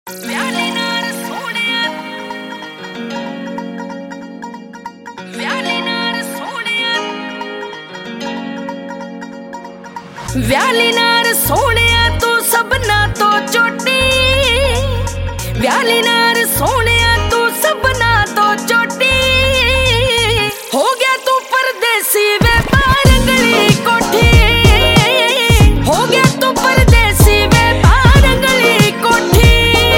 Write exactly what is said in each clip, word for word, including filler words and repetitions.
ਵਿਆਲੀ ਨਾਲ ਸੋਹਣਿਆ ਵਿਆਲੀ ਨਾਲ ਸੋਹਣਿਆ ਵਿਆਲੀ ਨਾਲ ਸੋਹਣਿਆ ਤੂੰ ਸਭਨਾਂ ਤੋਂ ਚੋਟੀ ਵਿਆਲੀ ਨਾਲ ਸੋਹਣਿਆ ਤੂੰ ਸਭਨਾਂ ਤੋਂ ਚੋਟੀ ਹੋ ਗਿਆ ਤੂੰ ਪਰਦੇਸੀ ਵੇ ਬਾਹਰ ਗਲੀ ਕੋਠੀ ਹੋ ਗਿਆ ਤੂੰ ਪਰਦੇਸੀ ਵੇ ਬਾਹਰ ਗਲੀ ਕੋਠੀ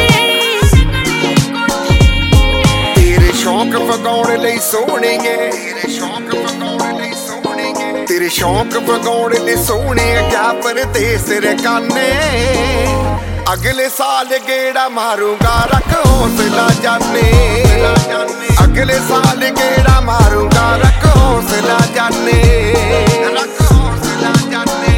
ਤੇਰੇ ਸ਼ੌਂਕ ਵਗਾਉਣ ਲਈ ਸੋਹਣੀਏ ਤੇਰੇ ਸ਼ੌਂਕ ਵਗਾਉਣ ਲਈ ਸੋਹਣੀਏ ਤੇਰੇ ਸ਼ੌਂਕ ਵਗਾਉਣ ਲਈ ਸੋਹਣੀਏ ਕਿਆ ਪਰਦੇਸ ਰਕਾਨੇ ਅਗਲੇ ਸਾਲ ਗੇੜਾ ਮਾਰੂੰਗਾ ਰੱਖ ਹੌਸਲਾ ਜਾਨੇ ਅਗਲੇ ਸਾਲ ਗੇੜਾ ਮਾਰੂੰਗਾ ਰੱਖ ਹੌਸਲਾ ਜਾਨੇ ਰੱਖ ਹੌਸਲਾ ਜਾਨੇ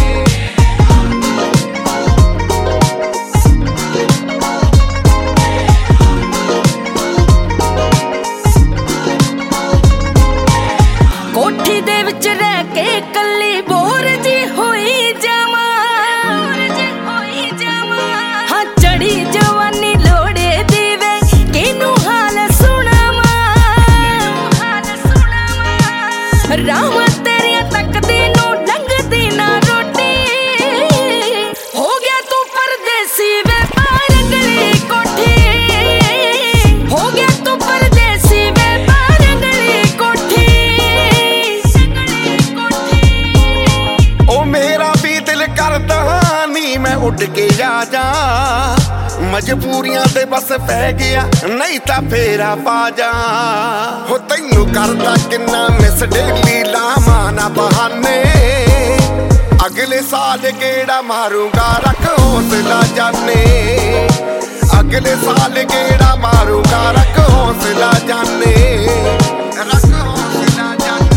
ਕੋਠੀ ਦੇ ਵਿੱਚ ਰਹਿ ਕੇ ਕੱਲੀ ਬੋਰ ਜੀ ਹੋਈ ਜਾਵਾਂ ਹੋਈ ਜਾਵਾਂ ਹਾਂ ਚੜੀ ਜਵਾਨੀ ਲੋੜੇ ਦੀ ਵੇ ਕਿਨੂੰ ਹਾਲ ਸੁਣਾਵਾਂ ਹਾਲ ਸੁਣਾਵਾਂ ਰਾਵਾਂ ਤੇਰੀਆਂ ਤੱਕਦੀ ਨੂੰ ਲੰਘਦੀ ਨਾ ਰੋਟੀ ਹੋ ਗਿਆ ਤੂੰ ਪਰਦੇਸੀ ਵੇ ਬਾਹਰ ਗਲੀ ਕੋਠੀ ਹੋ ਗਿਆ ਤੂੰ ਪਰਦੇਸੀ ਵੇ ਬਾਹਰ ਗਲੀ ਕੋਠੀ ਉਹ ਮੇਰਾ ਵੀ ਦਿਲ ਕਰਦਾ ਨੀ ਮੈਂ ਉੱਡ ਕੇ ਆ ਜਾ ਮਜਬੂਰੀਆਂ ਤੇ ਬਸ ਪੈ ਗਿਆ ਨਹੀਂ ਤਾਂ ਫੇਰਾ ਪਾ ਜਾ ਹੋ ਤੈਨੂੰ ਕਰਦਾ ਕਿੰਨਾ ਮਿਸ ਡੇਲੀ ਲਾਵਾਂ ਨਾ ਬਹਾਨੇ ਅਗਲੇ ਸਾਲ ਗੇੜਾ ਮਾਰੂੰਗਾ ਰੱਖ ਹੌਸਲਾ ਜਾਨੇ ਅਗਲੇ ਸਾਲ ਗੇੜਾ ਮਾਰੂੰਗਾ ਰੱਖ ਹੌਸਲਾ ਜਾਨੇ ਰੱਖ ਹੌਸਲਾ ਜਾਨੇ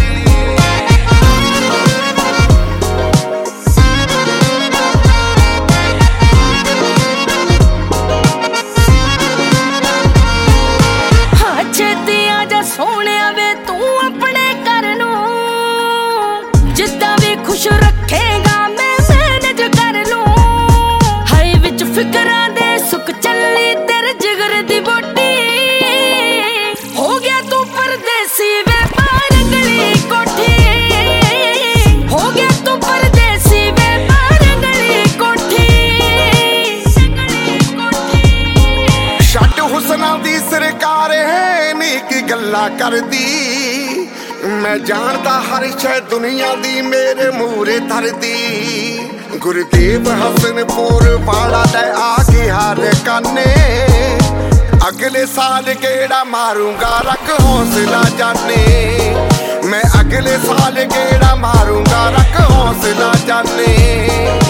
ਛੇਤੀ ਆ ਜਾ ਸੋਹਣਿਆ ਵੇ ਤੂੰ ਆਪਣੇ ਘਰ ਨੂੰ ਜਿੱਦਾਂ ਵੀ ਖੁਸ਼ ਰੱਖੇਗਾ ਮੈਂ ਮੈਨੇਜ ਕਰ ਲੂੰ ਹਾਈ ਵਿੱਚ ਫਿਕਰਾਂ ਦੇ ਸੁੱਕ ਚੱਲੀ ਤੇਰੇ ਜਿਗਰ ਦੀ ਬੋਟੀ ਹੋ ਗਿਆ ਤੂੰ ਪਰਦੇਸੀ ਵੇ ਬਾਹਰ ਗਲੀ ਕੋਠੀ ਹੋ ਗਿਆ ਤੂੰ ਪਰਦੇਸੀ ਵੇ ਬਾਹਰ ਗਲੀ ਕੋਠੀ ਛੱਡ ਹੁਸਨਾਂ ਦੀ ਸਰਕਾਰ ਹੈ ਨੀ ਕੀ ਗੱਲਾਂ ਕਰਦੀ ਮੈਂ ਜਾਣਦਾ ਹਰ ਸ਼ੈ ਦੁਨੀਆ ਦੀ ਮੇਰੇ ਮੂਹਰੇ ਧਰਦੀ ਗੁਰਦੇਵ ਹਸਨਪੁਰ ਵਾਲਾ ਲੈ ਆ ਗਿਆ ਰਕਾਨੇ ਅਗਲੇ ਸਾਲ ਗੇੜਾ ਮਾਰੂੰਗਾ ਰੱਖ ਹੌਸਲਾ ਜਾਨੇ ਮੈਂ ਅਗਲੇ ਸਾਲ ਗੇੜਾ ਮਾਰੂੰਗਾ ਰੱਖ ਹੌਸਲਾ ਜਾਨੇ